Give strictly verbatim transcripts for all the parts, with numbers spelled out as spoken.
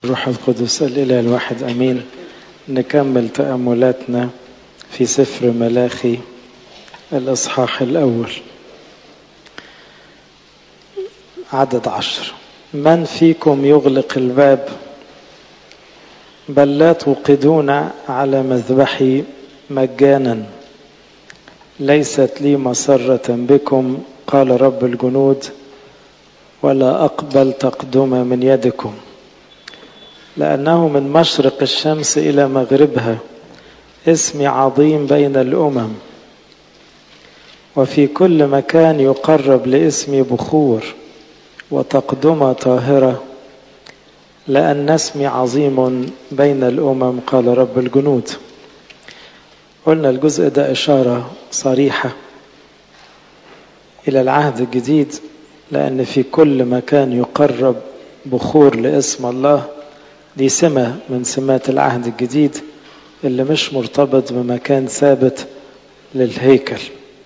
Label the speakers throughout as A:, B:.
A: روح القدس الإله الواحد أمين. نكمل تأملاتنا في سفر ملاخي الإصحاح الأول عدد عشر. من فيكم يغلق الباب؟ بل لا توقدون على مذبحي مجانا، ليست لي مسرة بكم قال رب الجنود، ولا أقبل تقدمة من يدكم، لأنه من مشرق الشمس إلى مغربها اسمي عظيم بين الأمم، وفي كل مكان يقرب لاسمي بخور وتقدمة طاهرة، لأن اسمي عظيم بين الأمم قال رب الجنود. قلنا الجزء ده إشارة صريحة إلى العهد الجديد، لأن في كل مكان يقرب بخور لاسم الله. دي سمة من سمات العهد الجديد اللي مش مرتبط بمكان ثابت للهيكل.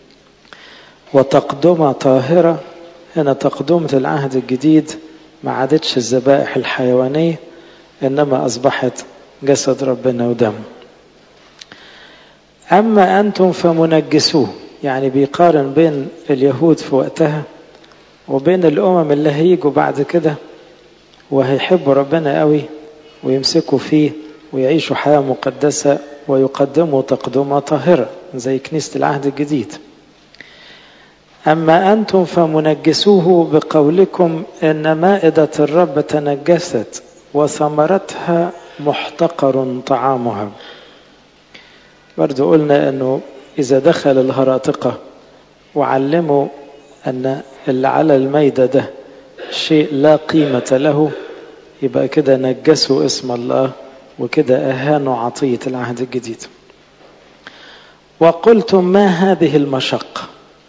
A: وتقدمة طاهرة، هنا تقدمة العهد الجديد ما عادتش الذبائح الحيوانية، إنما أصبحت جسد ربنا ودم. أما أنتم فمنجسوه، يعني بيقارن بين اليهود في وقتها وبين الأمم اللي هيجوا بعد كده وهيحبوا ربنا قوي ويمسكوا فيه ويعيشوا حياة مقدسة ويقدموا تقدمة طاهرة زي كنيسة العهد الجديد. أما أنتم فمنجسوه بقولكم إن مائدة الرب تنجست وثمرتها محتقر طعامها. برضو قلنا أنه إذا دخل الهراطقة وعلموا أن اللي على الميدة ده شيء لا قيمة له، يبقى كده نجسوا اسم الله وكده أهانوا عطية العهد الجديد. وقلتم ما هذه المشقة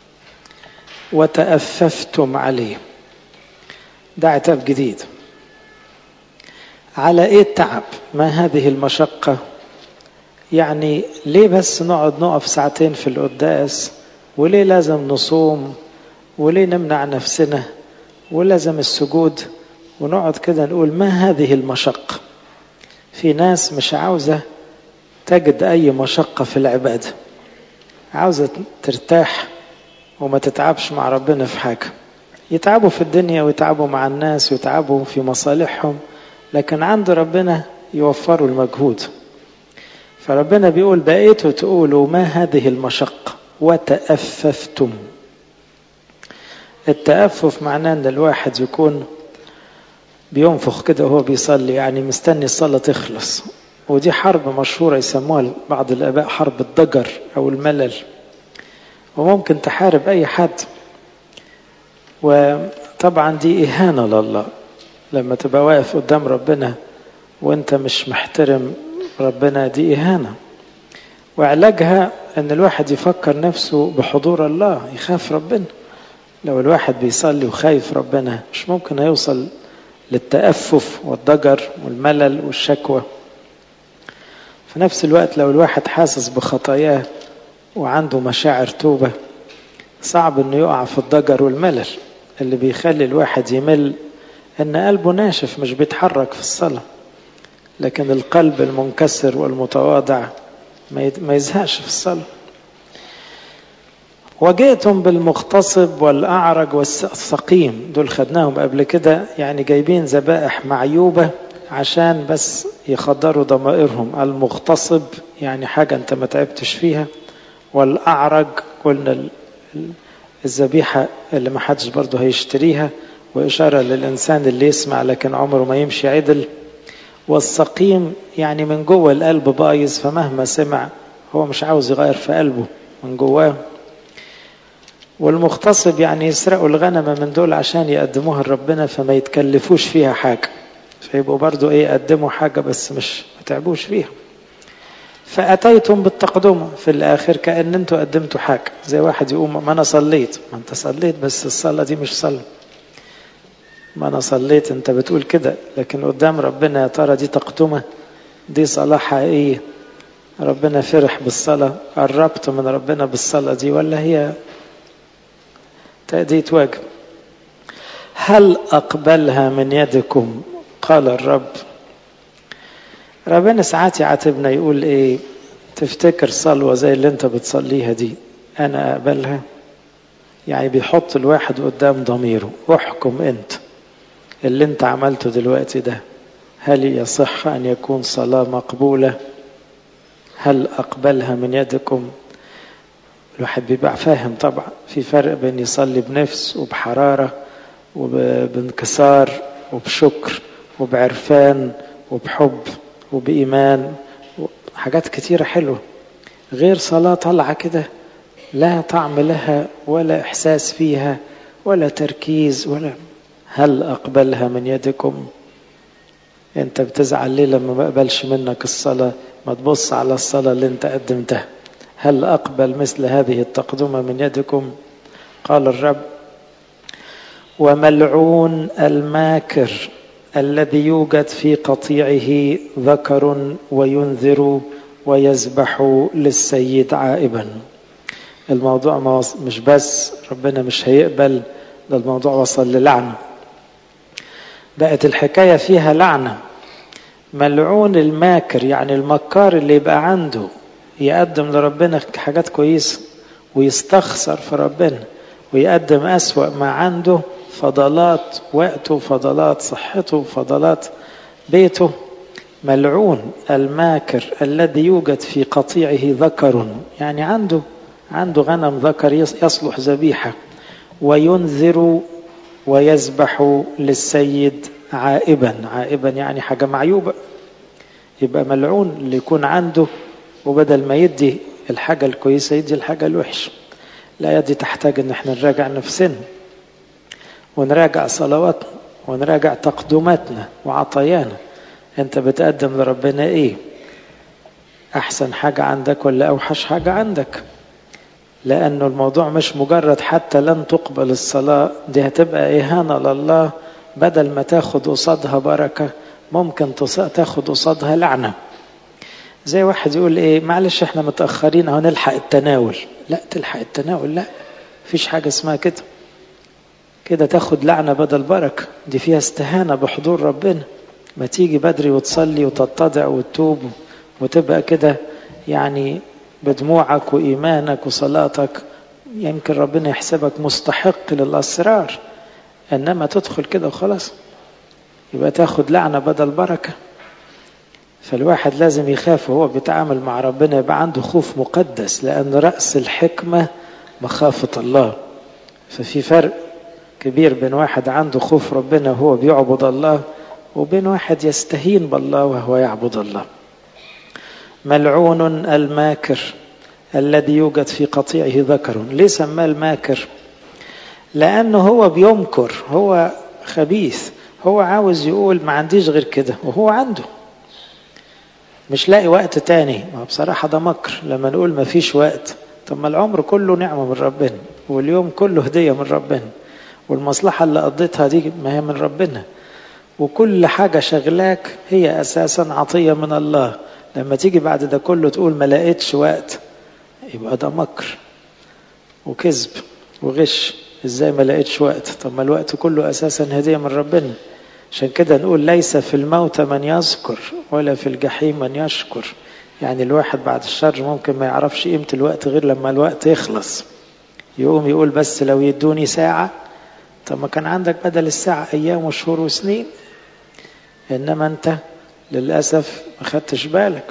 A: وتأففتم عليه. ده عتاب جديد. على ايه التعب؟ ما هذه المشقة، يعني ليه بس نقعد نقف ساعتين في القداس، وليه لازم نصوم، وليه نمنع نفسنا، ولازم السجود، ونقعد كده نقول ما هذه المشقة. في ناس مش عاوزة تجد أي مشقة في العبادة، عاوزة ترتاح وما تتعبش مع ربنا في حاجة. يتعبوا في الدنيا ويتعبوا مع الناس ويتعبوا في مصالحهم، لكن عند ربنا يوفروا المجهود. فربنا بيقول بقيتوا تقولوا ما هذه المشقة وتأففتم. التأفف معناه ان الواحد يكون بينفخ كده وهو بيصلي، يعني مستني الصلاة تخلص. ودي حرب مشهورة يسموها بعض الآباء حرب الضجر أو الملل، وممكن تحارب أي حد. وطبعا دي إهانة لله لما تبقى واقف قدام ربنا وانت مش محترم ربنا، دي إهانة. وعلاجها ان الواحد يفكر نفسه بحضور الله، يخاف ربنا. لو الواحد بيصلي وخايف ربنا مش ممكن هيوصل للتأفف والضجر والملل والشكوى. في نفس الوقت لو الواحد حاسس بخطاياه وعنده مشاعر توبة، صعب انه يقع في الضجر والملل اللي بيخلي الواحد يمل، ان قلبه ناشف مش بيتحرك في الصلاة. لكن القلب المنكسر والمتواضع ما يزهقش في الصلاة. وجئتم بالمغتصب والأعرج والسقيم، دول خدناهم قبل كده، يعني جايبين ذبائح معيوبة عشان بس يخدروا ضمائرهم. المغتصب يعني حاجة انت ما تعبتش فيها، والأعرج قلنا الذبيحة اللي ما حدش برضه هيشتريها، وإشارة للإنسان اللي يسمع لكن عمره ما يمشي عدل. والسقيم يعني من جوه القلب بايظ، فمهما سمع هو مش عاوز يغير في قلبه من جواه. والمغتصب يعني يسرقوا الغنمة من دول عشان يقدموها لربنا، فما يتكلفوش فيها حاجة، فيبقوا برضو ايه قدموا حاجة بس مش متعبوش فيها. فأتيتم بالتقدمة في الآخر كأن انتوا قدمتوا حاجة. زي واحد يقوم ما أنا صليت، ما أنت صليت بس الصلاة دي مش صلاة. ما أنا صليت أنت بتقول كده، لكن قدام ربنا يا ترى دي تقدمة، دي صلاة حقيقية؟ ربنا فرح بالصلاة، قربت من ربنا بالصلاة دي، ولا هي تأدية واجب؟ هل أقبلها من يدكم قال الرب ربنا ساعات يعاتبنا يقول ايه، تفتكر صلوة زي اللي انت بتصليها دي انا اقبلها؟ يعني بيحط الواحد قدام ضميره، احكم انت اللي انت عملته دلوقتي ده، هل يصح ان يكون صلاة مقبولة؟ هل اقبلها من يدكم؟ الواحد بيبقى فاهم طبعا في فرق بين يصلي بنفس وبحرارة وبانكسار وبشكر وبعرفان وبحب وبإيمان، حاجات كتيرة حلوة، غير صلاة طلعة كده لا طعم لها ولا إحساس فيها ولا تركيز ولا. هل أقبلها من يدكم؟ أنت بتزعل ليه لما ما أقبلش منك الصلاة؟ ما تبص على الصلاة اللي أنت قدمتها. هل أقبل مثل هذه التقدمة من يدكم؟ قال الرب: وملعون الماكر الذي يوجد في قطيعه ذكر وينذر ويذبح للسيد عائبا. الموضوع مش بس ربنا مش هيقبل، ده الموضوع وصل للعنة، بقت الحكاية فيها لعنة. ملعون الماكر يعني المكار اللي يبقى عنده يقدم لربنا حاجات كويسة ويستخسر في ربنا ويقدم أسوأ ما عنده، فضلات وقته، فضلات صحته، فضلات بيته. ملعون الماكر الذي يوجد في قطيعه ذكر، يعني عنده عنده غنم ذكر يصلح ذبيحة، وينذر ويذبح للسيد عائبا. عائبا يعني حاجة معيوبة، يبقى ملعون اللي يكون عنده وبدل ما يدي الحاجة الكويسة يدي الحاجة الوحشة. لا، يدي تحتاج ان احنا نراجع نفسنا ونراجع صلواتنا ونراجع تقدماتنا وعطايانا. انت بتقدم لربنا ايه؟ احسن حاجة عندك ولا اوحش حاجة عندك؟ لانه الموضوع مش مجرد حتى لن تقبل الصلاة، دي هتبقى اهانة لله. بدل ما تاخد قصادها بركة ممكن تاخد قصادها لعنة. زي واحد يقول ايه، معلش احنا متأخرين اهو نلحق التناول. لا، تلحق التناول؟ لا، فيش حاجة اسمها كده. كده تاخد لعنة بدل بركة، دي فيها استهانة بحضور ربنا. ما تيجي بدري وتصلي وتتضع وتتوب وتبقى كده يعني بدموعك وإيمانك وصلاتك، يمكن ربنا يحسبك مستحق للأسرار. إنما تدخل كده وخلاص يبقى تاخد لعنة بدل بركة. فالواحد لازم يخاف وهو بيتعامل مع ربنا، يبقى عنده خوف مقدس، لأن رأس الحكمة مخافة الله. ففي فرق كبير بين واحد عنده خوف ربنا وهو بيعبد الله، وبين واحد يستهين بالله وهو يعبد الله. ملعون الماكر الذي يوجد في قطيعه ذكر. ليه سماه الماكر؟ لأنه هو بيمكر، هو خبيث، هو عاوز يقول ما عنديش غير كده وهو عنده، مش لاقي وقت تاني. ما بصراحة ده مكر. لما نقول ما فيش وقت، طب ما العمر كله نعمة من ربنا، واليوم كله هدية من ربنا، والمصلحة اللي قضيتها دي ما هي من ربنا، وكل حاجة شغلاك هي أساسا عطية من الله. لما تيجي بعد ده كله تقول ما لقيتش وقت، يبقى ده مكر وكذب وغش. ازاي ما لقيتش وقت؟ طب ما الوقت كله أساسا هدية من ربنا. عشان كده نقول ليس في الموت من يذكر ولا في الجحيم من يشكر. يعني الواحد بعد الشر ممكن ما يعرفش قيمة الوقت غير لما الوقت يخلص، يقوم يقول بس لو يدوني ساعة. طب ما كان عندك بدل الساعة أيام وشهور وسنين، إنما أنت للأسف ما خدتش بالك.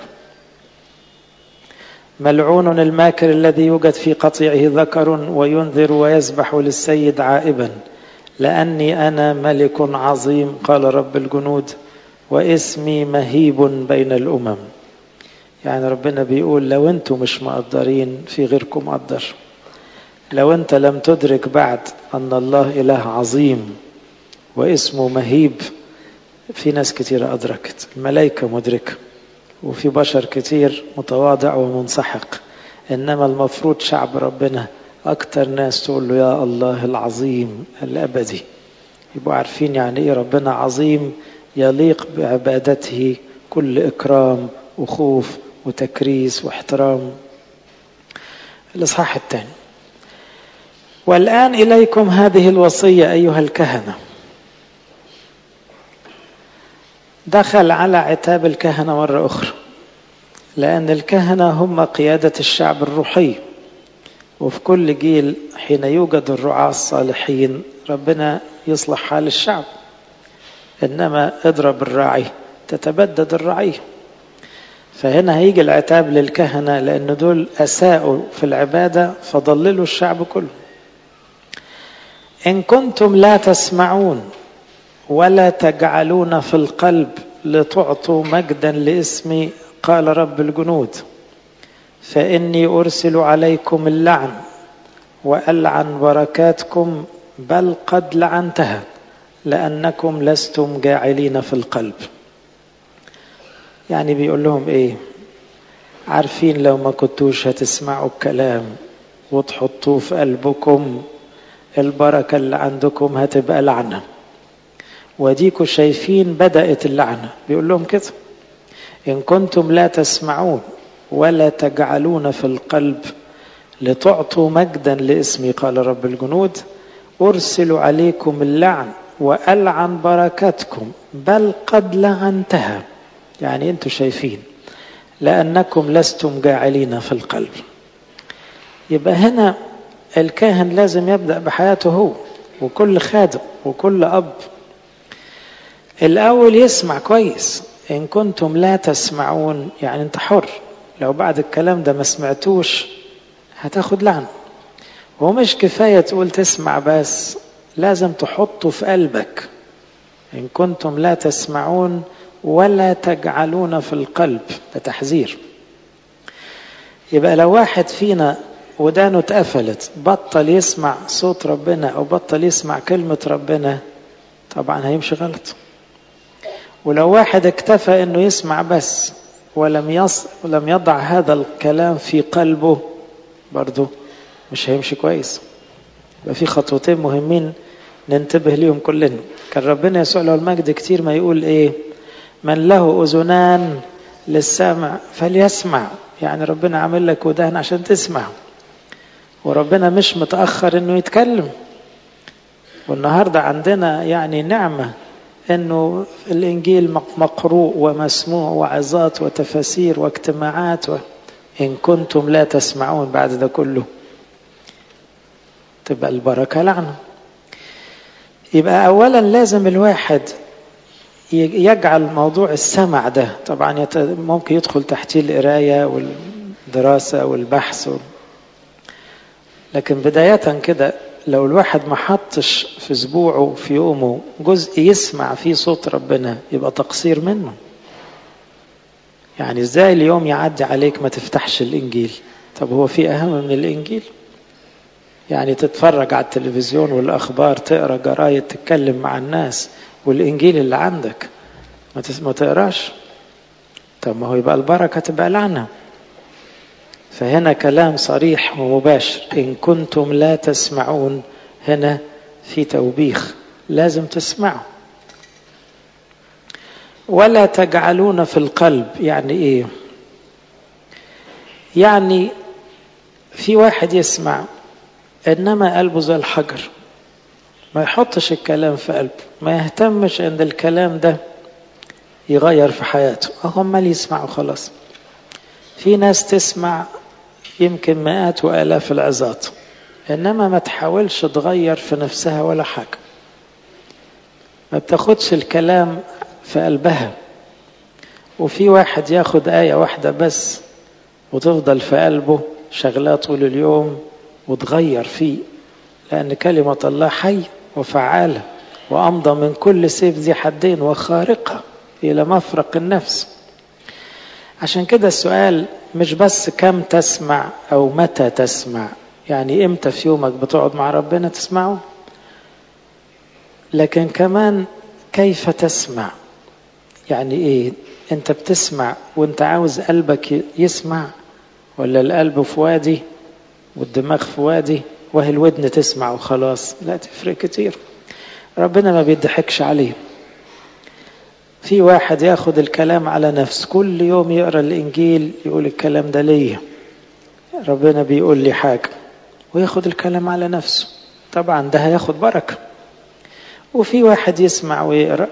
A: ملعون الماكر الذي يوجد في قطيعه ذكر وينذر ويذبح للسيد عائبا، لأني أنا ملك عظيم قال رب الجنود واسمي مهيب بين الأمم. يعني ربنا بيقول لو أنتم مش مقدرين في غيركم قدر. لو أنت لم تدرك بعد أن الله إله عظيم واسمه مهيب، في ناس كتير أدركت، الملائكة مدركة، وفي بشر كتير متواضع ومنسحق. إنما المفروض شعب ربنا أكتر ناس تقول له يا الله العظيم الأبدي، يبقوا عارفين يعني إيه ربنا عظيم، يليق بعبادته كل إكرام وخوف وتكريس واحترام. الإصحاح الثاني. والآن إليكم هذه الوصية أيها الكهنة. دخل على عتاب الكهنة مرة أخرى، لأن الكهنة هم قيادة الشعب الروحي، وفي كل جيل حين يوجد الرعاة الصالحين ربنا يصلح حال الشعب، إنما اضرب الراعي تتبدد الرعية. فهنا هيجي العتاب للكهنة لأن دول أساءوا في العبادة فضللوا الشعب كله. إن كنتم لا تسمعون ولا تجعلون في القلب لتعطوا مجدا لاسمي قال رب الجنود، فإني أرسل عليكم اللعن وألعن بركاتكم بل قد لعنتها لأنكم لستم جاعلين في القلب. يعني بيقول لهم إيه؟ عارفين لو ما كنتوش هتسمعوا الكلام وتحطوه في قلبكم البركة اللي عندكم هتبقى لعنة، وديكوا شايفين بدأت اللعنة. بيقول لهم كده: إن كنتم لا تسمعون ولا تجعلون في القلب لتعطوا مجدا لاسمي قال رب الجنود، أرسل عليكم اللعن وألعن بركاتكم بل قد لعنتها. يعني أنتوا شايفين لأنكم لستم جاعلين في القلب. يبقى هنا الكاهن لازم يبدأ بحياته هو، وكل خادم وكل أب الأول يسمع كويس. إن كنتم لا تسمعون يعني أنت حر، لو بعد الكلام ده ما سمعتوش هتاخد لعنة. ومش كفاية تقول تسمع بس، لازم تحطه في قلبك. إن كنتم لا تسمعون ولا تجعلون في القلب، ده تحذير. يبقى لو واحد فينا ودانه اتقفلت بطل يسمع صوت ربنا أو بطل يسمع كلمة ربنا، طبعا هيمشي غلط. ولو واحد اكتفى انه يسمع بس ولم يص... ولم يضع هذا الكلام في قلبه، برضه مش هيمشي كويس. يبقى في خطوتين مهمين ننتبه ليهم كلنا. كان ربنا يسوع له المجد كتير ما يقول ايه؟ من له اذنان للسمع فليسمع. يعني ربنا عامل لك ودان عشان تسمع، وربنا مش متأخر انه يتكلم. والنهاردة عندنا يعني نعمة انه الانجيل مقروء ومسموع وعظات وتفاسير واجتماعات و... ان كنتم لا تسمعون بعد ده كله تبقى البركة لعنة. يبقى اولا لازم الواحد يجعل موضوع السمع ده، طبعا ممكن يدخل تحتيه القراية والدراسة والبحث و... لكن بداية كده لو الواحد ما حطش في اسبوعه في يومه جزء يسمع فيه صوت ربنا يبقى تقصير منه. يعني ازاي اليوم يعدي عليك ما تفتحش الانجيل؟ طب هو في اهم من الانجيل؟ يعني تتفرج على التلفزيون والاخبار، تقرا جرايد، تتكلم مع الناس، والانجيل اللي عندك ما تقراش؟ طب ما هو يبقى البركة تبقى لعنة. فهنا كلام صريح ومباشر: إن كنتم لا تسمعون، هنا في توبيخ، لازم تسمعوا. ولا تجعلون في القلب يعني إيه؟ يعني في واحد يسمع إنما قلبه زي الحجر، ما يحطش الكلام في قلبه، ما يهتمش إن الكلام ده يغير في حياته، هم اللي يسمعوا خلاص. في ناس تسمع يمكن مئات وآلاف العظات، إنما ما تحاولش تغير في نفسها ولا حاجة، ما بتاخدش الكلام في قلبها. وفي واحد ياخد آية واحدة بس وتفضل في قلبه شغلاه طول اليوم وتغير فيه، لأن كلمة الله حي وفعالة وأمضى من كل سيف ذي حدين وخارقة إلى مفرق النفس. عشان كده السؤال مش بس كم تسمع أو متى تسمع، يعني إمتى في يومك بتقعد مع ربنا تسمعه، لكن كمان كيف تسمع. يعني إيه؟ أنت بتسمع وأنت عاوز قلبك يسمع، ولا القلب في وادي والدماغ في وادي وهي الودن تسمع وخلاص؟ لا، تفرق كتير. ربنا ما بيضحكش عليه. في واحد ياخد الكلام على نفس، كل يوم يقرأ الإنجيل يقول الكلام ده ليه، ربنا بيقول لي حاجة، وياخد الكلام على نفسه، طبعا ده هياخد بركة. وفي واحد يسمع ويقرأ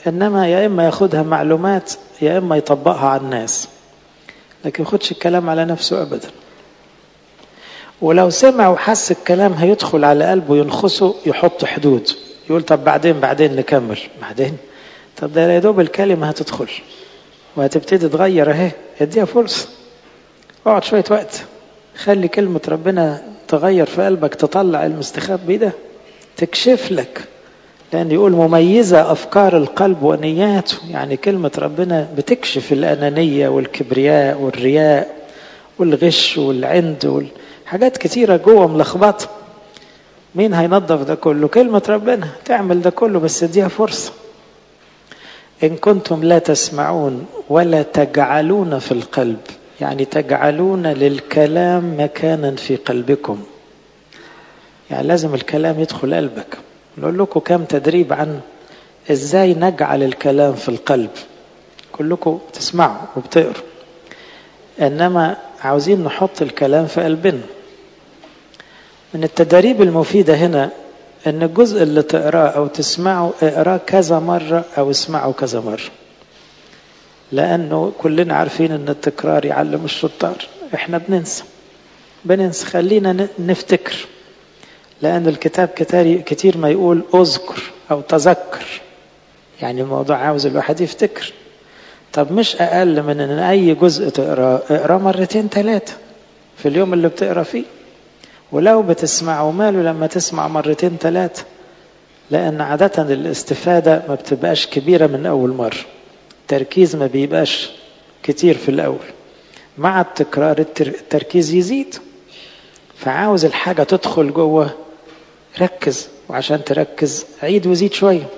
A: إنما يا إما ياخدها معلومات يا إما يطبقها على الناس، لكن ياخدش الكلام على نفسه أبدا. ولو سمع وحس الكلام هيدخل على قلبه ينخسه، يحط حدود، يقول طب بعدين بعدين نكمل بعدين. طب ده يا دوب الكلمة هتدخل وهتبتدي تغير اهي، اديها فرصة، اقعد شوية وقت، خلي كلمة ربنا تغير في قلبك، تطلع المستخبي ده، تكشف لك. لأن يقول مميزة أفكار القلب ونياته، يعني كلمة ربنا بتكشف الأنانية والكبرياء والرياء والغش والعند والحاجات كتيرة جوه ملخبطة. مين هينظف ده كله؟ كلمة ربنا تعمل ده كله، بس اديها فرصة. إن كنتم لا تسمعون ولا تجعلون في القلب، يعني تجعلون للكلام مكانا في قلبكم، يعني لازم الكلام يدخل قلبك. نقول لكم كم تدريب عن ازاي نجعل الكلام في القلب، كلكم تسمعوا وبتقروا، انما عاوزين نحط الكلام في قلبنا. من التدريب المفيدة هنا ان الجزء اللي تقراه او تسمعه اقراه كذا مرة او اسمعه كذا مرة، لانه كلنا عارفين ان التكرار يعلم الشطار. احنا بننسى بننسى خلينا نفتكر، لأن الكتاب كتير ما يقول أذكر أو تذكر، يعني الموضوع عاوز الواحد يفتكر. طب مش أقل من أن أي جزء تقرأ اقرأ مرتين ثلاثة في اليوم اللي بتقرأ فيه. ولو بتسمع ماله لما تسمع مرتين ثلاثة، لأن عادة الاستفادة ما بتبقاش كبيرة من أول مرة، التركيز ما بيبقاش كتير في الأول، مع التكرار التركيز يزيد. فعاوز الحاجة تدخل جوه، ركز، وعشان تركز عيد وزيد شوية.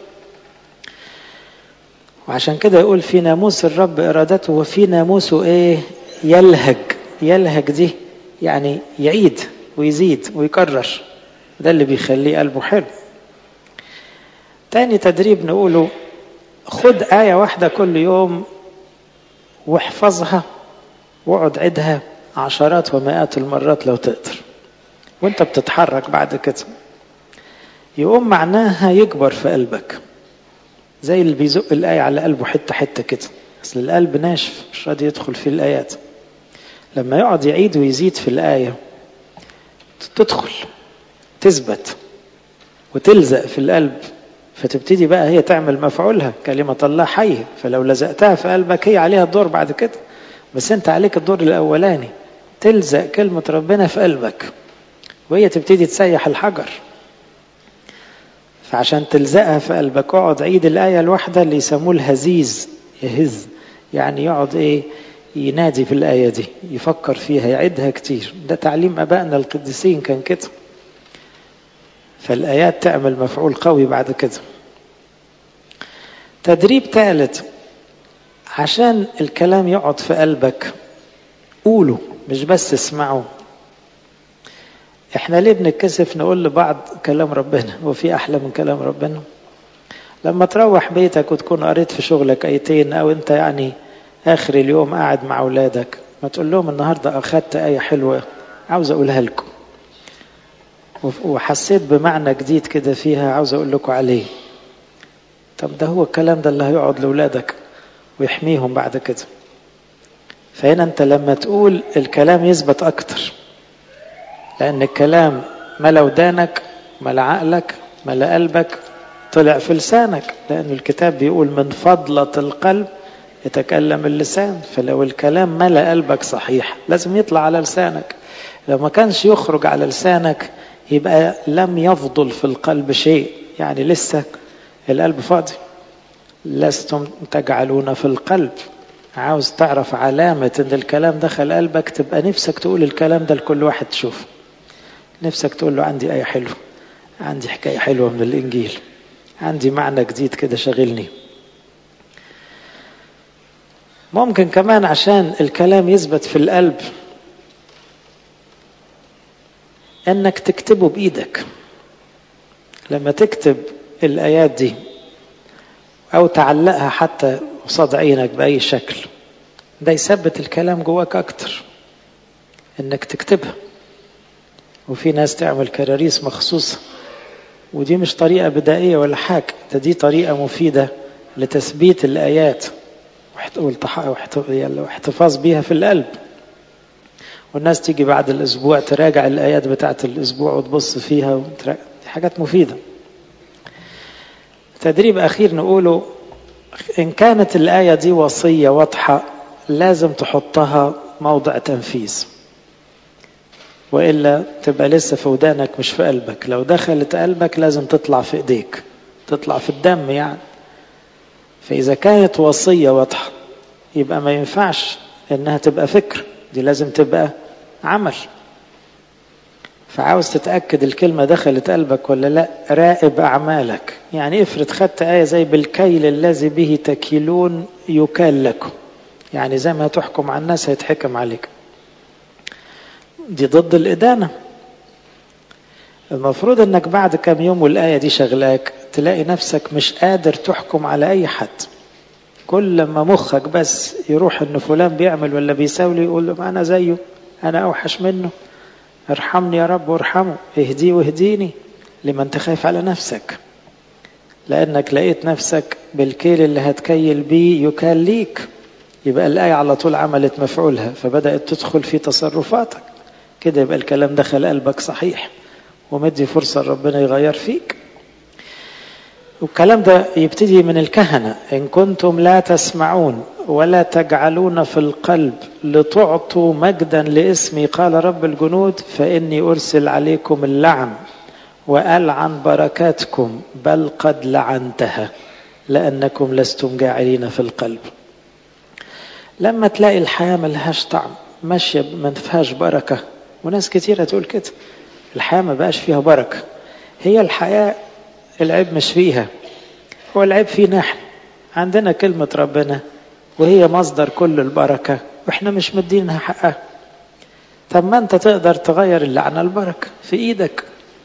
A: وعشان كده يقول في ناموس الرب إرادته وفي ناموسه إيه؟ يلهج. يلهج دي يعني يعيد ويزيد ويكرر، ده اللي بيخليه قلبه حلو. تاني تدريب نقوله، خد آية واحدة كل يوم واحفظها واقعد عدها عشرات ومئات المرات لو تقدر، وانت بتتحرك بعد كده يقوم معناها يكبر في قلبك، زي اللي بيزق الآية على قلبه حتة حتة كده. أصل القلب ناشف مش راضي يدخل في الآيات. لما يقعد يعيد ويزيد في الآية تدخل تثبت وتلزق في القلب، فتبتدي بقى هي تعمل مفعولها، كلمة الله حية. فلو لزقتها في قلبك هي عليها الدور بعد كده، بس انت عليك الدور الأولاني، تلزق كلمة ربنا في قلبك وهي تبتدي تسيح الحجر. فعشان تلزقها في قلبك اقعد عيد الآية الواحدة اللي يسموه الهزيز، يهز، يعني يقعد ايه؟ ينادي في الآية دي، يفكر فيها، يعيدها كتير. ده تعليم أبائنا القديسين كان كده. فالآيات تعمل مفعول قوي بعد كده. تدريب ثالث، عشان الكلام يقعد في قلبك قوله مش بس اسمعه. احنا ليه بنتكسف نقول لبعض كلام ربنا؟ هو في احلى من كلام ربنا؟ لما تروح بيتك وتكون قريت في شغلك ايتين، او انت يعني اخر اليوم قاعد مع اولادك، ما تقول لهم النهاردة اخدت اية حلوة عاوز اقولها لكم، وحسيت بمعنى جديد كده فيها عاوز اقول لكم عليه. طب ده هو الكلام ده اللي هيقعد لأولادك ويحميهم بعد كده. فهنا انت لما تقول الكلام يثبت اكتر، لأن الكلام ملا ودانك، ملا عقلك، ملا قلبك، طلع في لسانك. لأن الكتاب بيقول من فضلة القلب يتكلم اللسان. فلو الكلام ملا قلبك صحيح لازم يطلع على لسانك. لو ما كانش يخرج على لسانك يبقى لم يفضل في القلب شيء، يعني لسه القلب فاضي. لستم تجعلون في القلب. عاوز تعرف علامة ان الكلام دخل قلبك، تبقى نفسك تقول الكلام ده لكل واحد تشوفه، نفسك تقول له عندي آية حلوة، عندي حكاية حلوة من الإنجيل، عندي معنى جديد كده شغلني. ممكن كمان عشان الكلام يثبت في القلب انك تكتبه بإيدك. لما تكتب الآيات دي او تعلقها حتى قصاد عينك بأي شكل، ده يثبت الكلام جواك اكتر انك تكتبها. وفي ناس تعمل كراريس مخصوصة، ودي مش طريقة بدائية ولا حاجة، ده دي طريقة مفيدة لتثبيت الآيات واحتفاظ بيها في القلب. والناس تيجي بعد الأسبوع تراجع الآيات بتاعة الأسبوع وتبص فيها وتراجع. دي حاجات مفيدة. تدريب أخير نقوله، إن كانت الآية دي وصية واضحة لازم تحطها موضع تنفيذ، وإلا تبقى لسه في ودانك مش في قلبك. لو دخلت قلبك لازم تطلع في إيديك، تطلع في الدم يعني. فإذا كانت وصية واضحة يبقى ما ينفعش إنها تبقى فكر، دي لازم تبقى عمل. فعاوز تتأكد الكلمة دخلت قلبك ولا لا، راقب أعمالك. يعني افرض خدت آية زي بالكيل الذي به تكيلون يكال لكم، يعني زي ما تحكم على الناس هيتحكم عليك، دي ضد الإدانة. المفروض انك بعد كم يوم والآية دي شغلاك تلاقي نفسك مش قادر تحكم على أي حد. كل ما مخك بس يروح ان فلان بيعمل ولا بيساوي يقول له أنا زيه، أنا أوحش منه، ارحمني يا رب وارحمه، اهديه واهديني. لمن تخاف على نفسك، لأنك لقيت نفسك بالكيل اللي هتكيل بيه يكال ليك. يبقى الآية على طول عملت مفعولها، فبدأت تدخل في تصرفاتك كده، يبقى الكلام دخل قلبك صحيح ومدي فرصة ربنا يغير فيك. والكلام ده يبتدي من الكهنة، إن كنتم لا تسمعون ولا تجعلون في القلب لتعطوا مجدا لاسمي قال رب الجنود فإني أرسل عليكم اللعن وألعن بركاتكم بل قد لعنتها لأنكم لستم جاعلين في القلب. لما تلاقي الحياة ملهاش طعم، ماشية ما فيهاش بركة، وناس كتيرة تقول كده الحياة ما بقاش فيها بركة. هي الحياة العيب مش فيها، هو العيب فينا احنا. عندنا كلمة ربنا وهي مصدر كل البركة واحنا مش مدينها حقها. طب ما انت تقدر تغير اللعنة البركة في ايدك.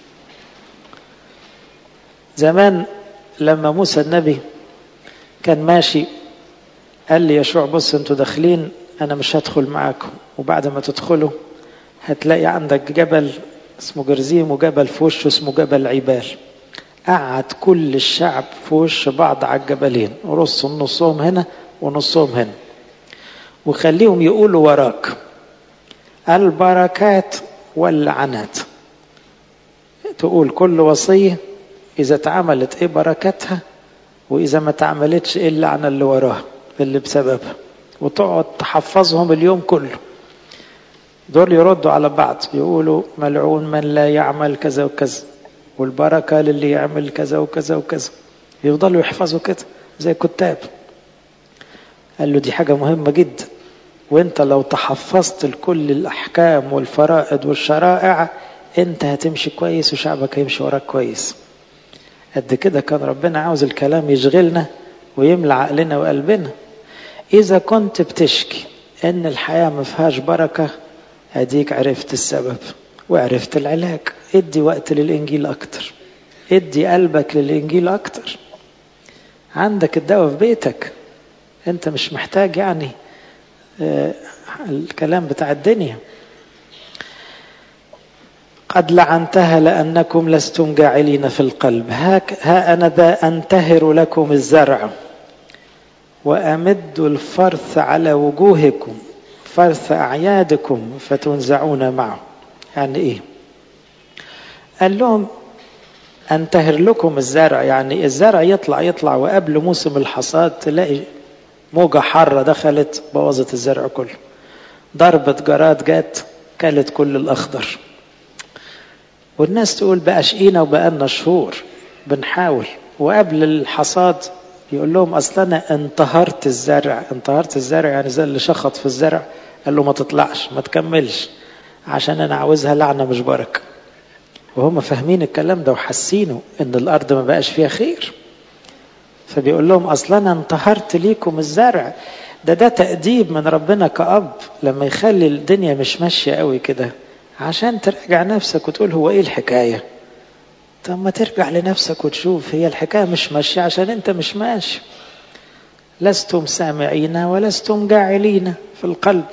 A: زمان لما موسى النبي كان ماشي قال لي يشوع بص انتوا داخلين انا مش هدخل معاكم، وبعد ما تدخلوا هتلاقي عندك جبل اسمه جرزيم وجبل في وشه اسمه جبل عبال. قعد كل الشعب في وش بعض على الجبلين، ورصوا نصهم هنا ونصهم هنا، وخليهم يقولوا وراك البركات واللعنات. تقول كل وصية إذا تعملت إيه بركتها، وإذا ما تعملتش إيه اللعنة اللي وراها اللي بسببها، وتقعد تحفظهم اليوم كله. دول يردوا على بعض يقولوا ملعون من لا يعمل كذا وكذا، والبركة للي يعمل كذا وكذا وكذا. يفضلوا يحفظوا كده زي كتاب. قال له دي حاجة مهمة جدا، وانت لو تحفظت لكل الأحكام والفرائض والشرائع انت هتمشي كويس وشعبك هيمشي وراك كويس. قد كده كان ربنا عاوز الكلام يشغلنا ويملى عقلنا وقلبنا. إذا كنت بتشكي ان الحياة ما فيهاش بركة، اديك عرفت السبب وعرفت العلاج. ادي وقت للإنجيل أكتر، ادي قلبك للإنجيل أكتر. عندك الدواء في بيتك، انت مش محتاج يعني آه الكلام بتاع الدنيا. قد لعنتها لأنكم لستم جاعلين في القلب. ها أنا ذا أنتهر لكم الزرع وأمد الفرث على وجوهكم فرث أعيادكم فتنزعون معه. يعني إيه؟ قال لهم أنتهر لكم الزرع، يعني الزرع يطلع يطلع وقبل موسم الحصاد تلاقي موجة حارة دخلت بوظت الزرع كله، ضربة جراد جات كلت كل الأخضر، والناس تقول بقى شقينا وبقالنا شهور بنحاول، وقبل الحصاد يقول لهم أصلا انتهرت الزرع. انتهرت الزرع يعني زي اللي شخط في الزرع، قال له ما تطلعش ما تكملش عشان أنا عاوزها لعنة مش بركة. وهم فاهمين الكلام ده وحسينه ان الأرض ما بقاش فيها خير، فبيقول لهم أصلا انتهرت ليكم الزرع. ده ده تأديب من ربنا كأب لما يخلي الدنيا مش ماشية قوي كده، عشان ترجع نفسك وتقول هو ايه الحكاية. طب ما ترجع لنفسك وتشوف هي الحكاية مش ماشية عشان انت مش ماشي. لستم سامعين ولستم جاعلين في القلب.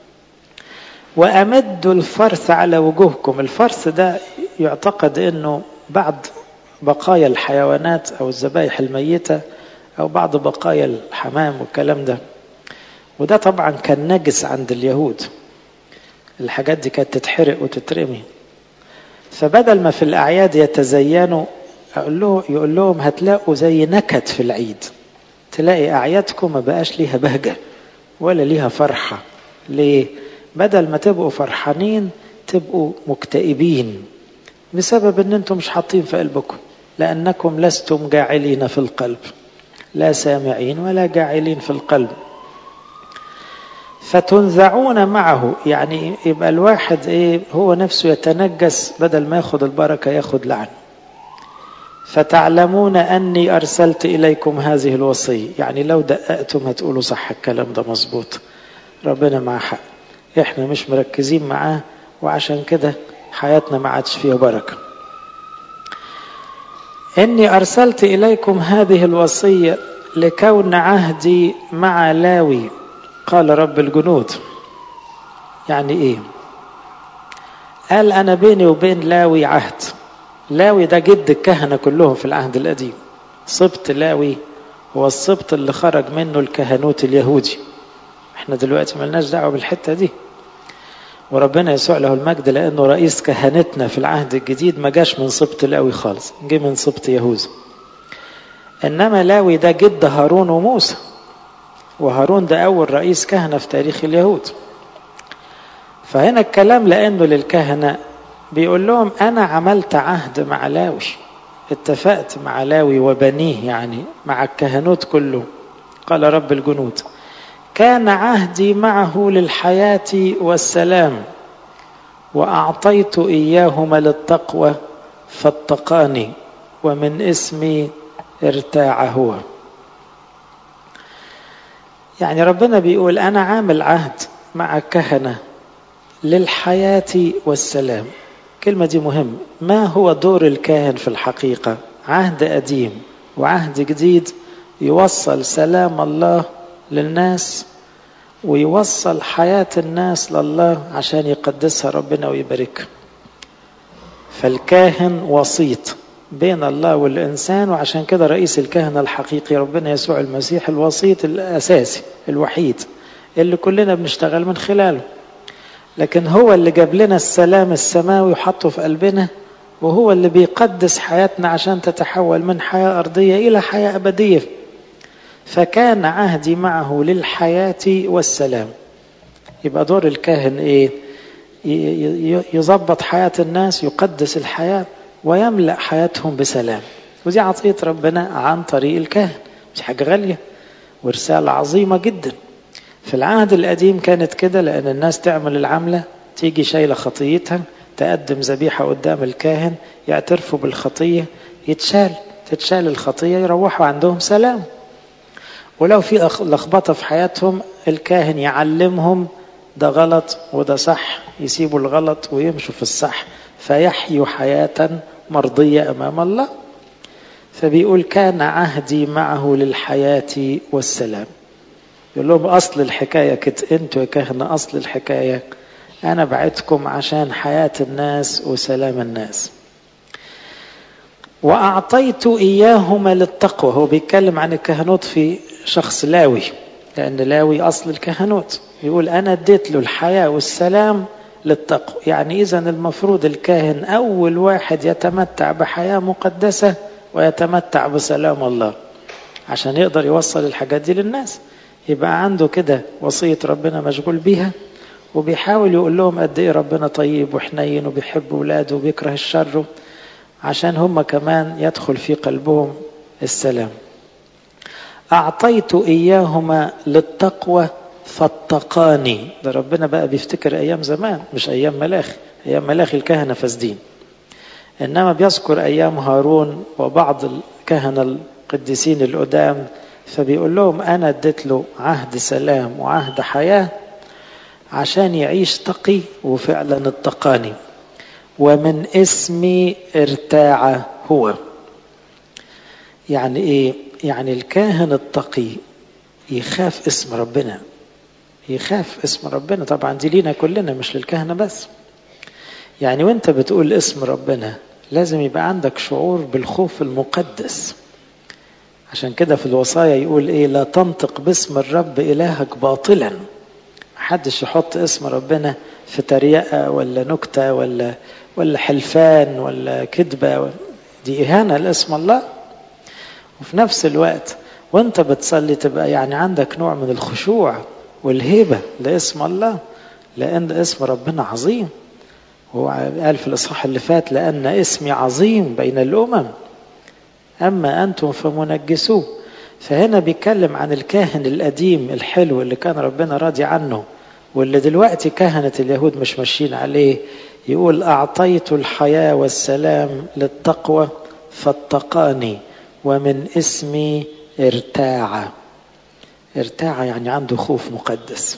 A: وأمد الفرث على وجوهكم. الفرث ده يعتقد انه بعض بقايا الحيوانات او الذبائح الميتة أو بعض بقايا الحمام والكلام ده. وده طبعا كان نجس عند اليهود، الحاجات دي كانت تتحرق وتترمي. فبدل ما في الأعياد يتزينوا، أقول له يقول لهم هتلاقوا زي نكد في العيد، تلاقي أعيادكم ما بقاش ليها بهجة ولا ليها فرحة. ليه؟ بدل ما تبقوا فرحانين تبقوا مكتئبين بسبب ان انتم مش حاطين في قلبكم، لأنكم لستم جاعلين في القلب، لا سامعين ولا جاعلين في القلب. فتنزعون معه، يعني يبقى الواحد ايه هو نفسه يتنجس، بدل ما ياخد البركة ياخد لعن. فتعلمون أني أرسلت إليكم هذه الوصية، يعني لو دققتم هتقولوا صح الكلام ده مظبوط، ربنا معاه حق، احنا مش مركزين معاه وعشان كده حياتنا ما عادش فيها بركة. إني أرسلت إليكم هذه الوصية لكون عهدي مع لاوي قال رب الجنود. يعني إيه؟ قال أنا بيني وبين لاوي عهد. لاوي ده جد الكهنة كلهم في العهد القديم، سبط لاوي هو السبط اللي خرج منه الكهنوت اليهودي. احنا دلوقتي ملناش دعوة بالحتة دي، وربنا يسوع له المجد لأنه رئيس كهنتنا في العهد الجديد ما جاش من سبط لاوي خالص، جه من سبط يهوذا. إنما لاوي ده جد هارون وموسى، وهارون ده أول رئيس كهنة في تاريخ اليهود. فهنا الكلام لأنه للكهنة بيقول لهم أنا عملت عهد مع لاوي، اتفقت مع لاوي وبنيه، يعني مع الكهنوت كله. قال رب الجنود كان عهدي معه للحياة والسلام، وأعطيت إياهما للتقوى فاتقاني، ومن اسمي ارتاع هو. يعني ربنا بيقول أنا عامل عهد مع الكهنة للحياة والسلام. كلمة دي مهم. ما هو دور الكاهن في الحقيقة؟ عهد قديم وعهد جديد يوصل سلام الله للناس ويوصل حياة الناس لله عشان يقدسها ربنا ويباركها. فالكاهن وسيط بين الله والإنسان، وعشان كده رئيس الكهنة الحقيقي ربنا يسوع المسيح، الوسيط الأساسي الوحيد اللي كلنا بنشتغل من خلاله. لكن هو اللي جاب لنا السلام السماوي وحطه في قلبنا، وهو اللي بيقدس حياتنا عشان تتحول من حياة أرضية إلى حياة أبدية. فكان عهدي معه للحياة والسلام. يبقى دور الكاهن إيه؟ يضبط حياة الناس، يقدس الحياة ويملأ حياتهم بسلام. ودي عطية ربنا عن طريق الكاهن، مش حاجة غالية ورسالة عظيمة جدا. في العهد القديم كانت كده، لأن الناس تعمل العملة، تيجي شايلة خطيتها تقدم ذبيحة قدام الكاهن، يعترفوا بالخطية، يتشال تتشال الخطية، يروحوا عندهم سلام. ولو في لخبطة في حياتهم الكاهن يعلمهم ده غلط وده صح، يسيبوا الغلط ويمشوا في الصح، فيحيوا حياة مرضية أمام الله. فبيقول كان عهدي معه للحياة والسلام. يقول لهم أصل الحكاية كده، أنتوا يا كهنة أصل الحكاية أنا بعتكم عشان حياة الناس وسلام الناس. وأعطيت إياهما للتقوى. هو بيتكلم عن الكهنوت في شخص لاوي، لأن لاوي أصل الكهنوت. يقول أنا اديت له الحياة والسلام للتقوى. يعني إذن المفروض الكاهن أول واحد يتمتع بحياة مقدسة ويتمتع بسلام الله عشان يقدر يوصل الحاجات دي للناس. يبقى عنده كده وصية ربنا مشغول بيها، وبيحاول يقول لهم قد ايه ربنا طيب وحنين وبيحب ولاده وبيكره الشر، عشان هم كمان يدخل في قلبهم السلام. أعطيت إياهما للتقوى فاتقاني. ده ربنا بقى بيفتكر أيام زمان، مش أيام ملاخي. أيام ملاخي الكهنة فاسدين، إنما بيذكر أيام هارون وبعض الكهنة القديسين القدام، فبيقول لهم أنا اديت له عهد سلام وعهد حياة عشان يعيش تقي، وفعلا اتقاني. ومن اسمي ارتاع هو. يعني ايه؟ يعني الكاهن التقي يخاف اسم ربنا، يخاف اسم ربنا. طبعا دي لينا كلنا مش للكهنة بس. يعني وانت بتقول اسم ربنا لازم يبقى عندك شعور بالخوف المقدس، عشان كده في الوصايا يقول ايه؟ لا تنطق باسم الرب إلهك باطلا. محدش يحط اسم ربنا في تريقة ولا نكتة ولا ولا حلفان ولا كذبة، دي إهانة لاسم الله. وفي نفس الوقت وانت بتصلي تبقى يعني عندك نوع من الخشوع والهيبة لاسم الله، لأن اسم ربنا عظيم. هو قال في الإصحاح اللي فات لأن اسمي عظيم بين الأمم أما أنتم فمنجسوه. فهنا بيتكلم عن الكاهن القديم الحلو اللي كان ربنا راضي عنه، واللي دلوقتي كهنة اليهود مش ماشيين عليه. يقول أعطيت الحياة والسلام للتقوى فاتقاني ومن اسمي ارتاع. ارتاع يعني عنده خوف مقدس.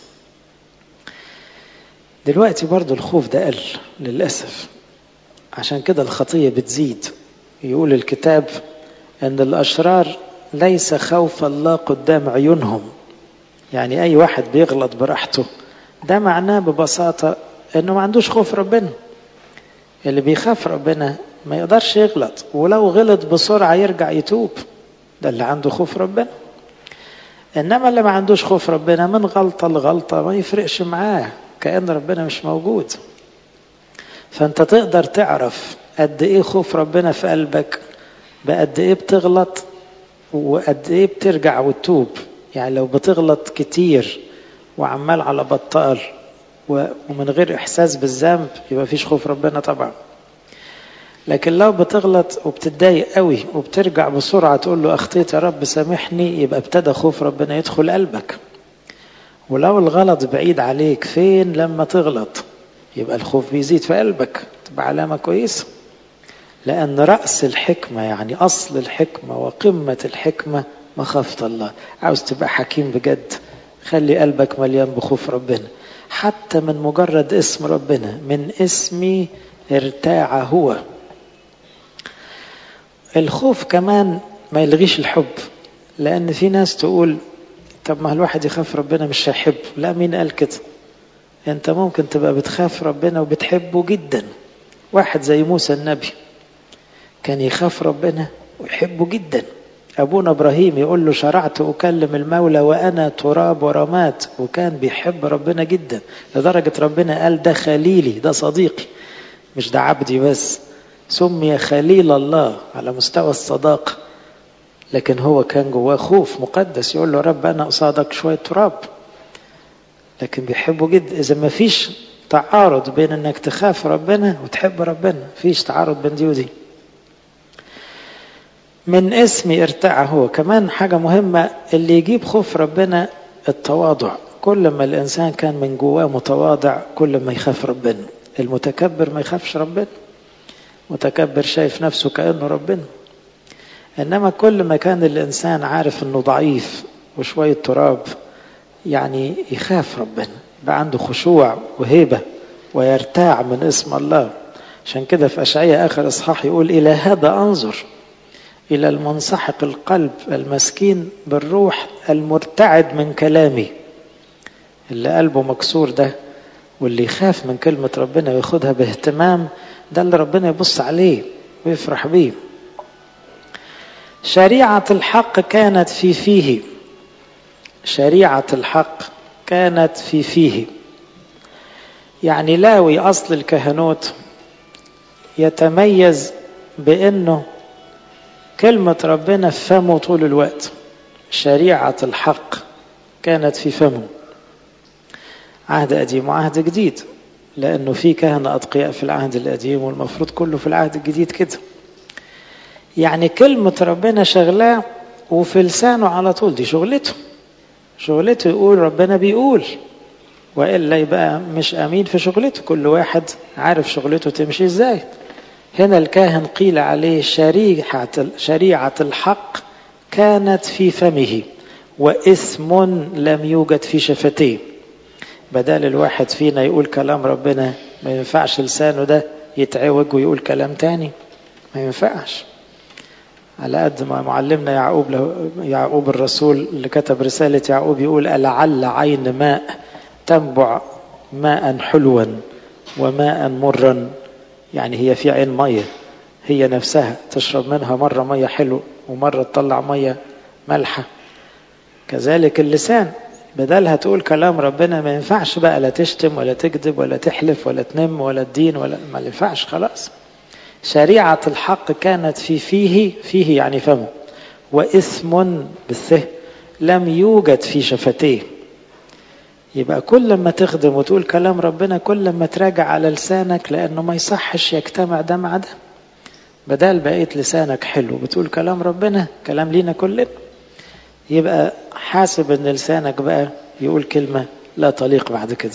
A: دلوقتي برضو الخوف ده قل للأسف، عشان كده الخطية بتزيد. يقول الكتاب أن الأشرار ليس خوف الله قدام عيونهم. يعني أي واحد بيغلط براحته ده معناه ببساطة أنه ما عندوش خوف ربنا. اللي بيخاف ربنا ما يقدرش يغلط، ولو غلط بسرعة يرجع يتوب، ده اللي عنده خوف ربنا. إنما اللي ما عندوش خوف ربنا من غلطة لغلطة ما يفرقش معاه، كأن ربنا مش موجود. فأنت تقدر تعرف قد إيه خوف ربنا في قلبك بقد إيه بتغلط وقد إيه بترجع وتتوب. يعني لو بتغلط كتير وعمال على بطال ومن غير إحساس بالذنب يبقى فيش خوف ربنا طبعا. لكن لو بتغلط وبتتضايق قوي وبترجع بسرعة تقول له أخطيت يا رب سامحني، يبقى ابتدى خوف ربنا يدخل قلبك. ولو الغلط بعيد عليك فين لما تغلط يبقى الخوف بيزيد في قلبك، تبقى علامة كويسة. لأن رأس الحكمة يعني أصل الحكمة وقمة الحكمة مخافة الله. عاوز تبقى حكيم بجد خلي قلبك مليان بخوف ربنا، حتى من مجرد اسم ربنا من اسمي ارتاع هو. الخوف كمان ما يلغيش الحب، لأن في ناس تقول طب ما الواحد يخاف ربنا مش هيحب. لا، مين قال كده؟ انت ممكن تبقى بتخاف ربنا وبتحبه جدا. واحد زي موسى النبي كان يخاف ربنا ويحبه جدا. أبونا إبراهيم يقول له شرعت أكلم المولى وأنا تراب ورمات، وكان بيحب ربنا جدا لدرجة ربنا قال ده خليلي، ده صديقي، مش ده عبدي بس. سمي خليل الله على مستوى الصداقة. لكن هو كان جواه خوف مقدس، يقول له رب أنا قصادك شوية تراب، لكن بيحبه جدا. إذا ما فيش تعارض بين أنك تخاف ربنا وتحب ربنا، فيش تعارض بين دي ودي. من اسمي ارتاع هو. كمان حاجة مهمة اللي يجيب خوف ربنا التواضع. كل ما الإنسان كان من جواه متواضع كل ما يخاف ربنا. المتكبر ما يخافش ربنا، متكبر شايف نفسه كأنه ربنا. إنما كل ما كان الإنسان عارف أنه ضعيف وشوية تراب يعني يخاف ربنا، بقى عنده خشوع وهيبة ويرتاع من اسم الله. عشان كده في أشعياء آخر إصحاح يقول إلى هذا أنظر، إلى المنسحق القلب المسكين بالروح المرتعد من كلامي. اللي قلبه مكسور ده واللي يخاف من كلمة ربنا وياخدها باهتمام، ده اللي ربنا يبص عليه ويفرح بيه. شريعة الحق كانت في فيه. شريعة الحق كانت في فيه يعني لاوي أصل الكهنوت يتميز بأنه كلمة ربنا في فمه طول الوقت. شريعة الحق كانت في فمه. عهد قديم وعهد جديد، لأنه في كهنة أتقياء في العهد القديم والمفروض كله في العهد الجديد كده. يعني كلمة ربنا شغلاه وفي لسانه على طول، دي شغلته. شغلته يقول ربنا بيقول، وإلا يبقى مش أمين في شغلته. كل واحد عارف شغلته تمشي إزاي. هنا الكاهن قيل عليه شريعة شريعة الحق كانت في فمه وإثم لم يوجد في شفتيه. بدل الواحد فينا يقول كلام ربنا ما ينفعش لسانه ده يتعوج ويقول كلام تاني، ما ينفعش. على قد ما معلمنا يعقوب له يعقوب الرسول اللي كتب رسالة يعقوب يقول ألعل عين ماء تنبع ماء حلوا وماء مرا. يعني هي في عين مية هي نفسها تشرب منها مرة مية حلو ومرة تطلع مية ملحة. كذلك اللسان، بدلها تقول كلام ربنا ما ينفعش بقى لا تشتم ولا تكذب ولا تحلف ولا تنم ولا تدين ولا ما ينفعش خلاص. شريعة الحق كانت في فيه، فيه يعني فمه، وإثم بالثه لم يوجد في شفتيه. يبقى كل ما تخدم وتقول كلام ربنا كل ما تراجع على لسانك، لأنه ما يصحش يجتمع ده مع ده. بدل بقيت لسانك حلو بتقول كلام ربنا، كلام لينا كلنا، يبقى حاسب ان لسانك بقى يقول كلمة لا تليق بعد كده.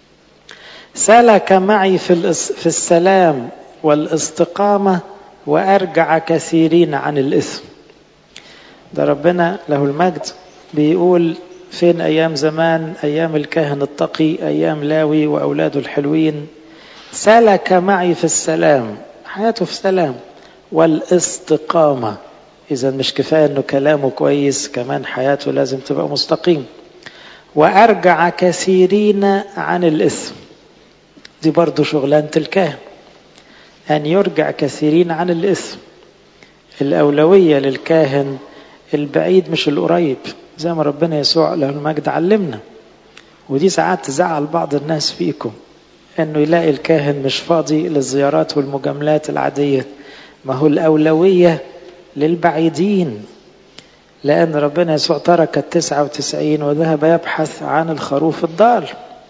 A: سلك معي في في السلام والاستقامة وأرجع كثيرين عن الإثم. ده ربنا له المجد بيقول فين أيام زمان، أيام الكاهن التقي، أيام لاوي وأولاده الحلوين. سلك معي في السلام، حياته في سلام، والاستقامة. إذا مش كفاية أنه كلامه كويس، كمان حياته لازم تبقى مستقيم. وأرجع كثيرين عن الإثم، دي برضو شغلانة الكاهن، أن يرجع كثيرين عن الإثم. الأولوية للكاهن البعيد مش القريب، زي ما ربنا يسوع له المجد علمنا. ودي ساعات تزعل بعض الناس فيكم، أنه يلاقي الكاهن مش فاضي للزيارات والمجاملات العادية. ما هو الأولوية للبعيدين، لأن ربنا يسوع ترك التسعة وتسعين وذهب يبحث عن الخروف الضال.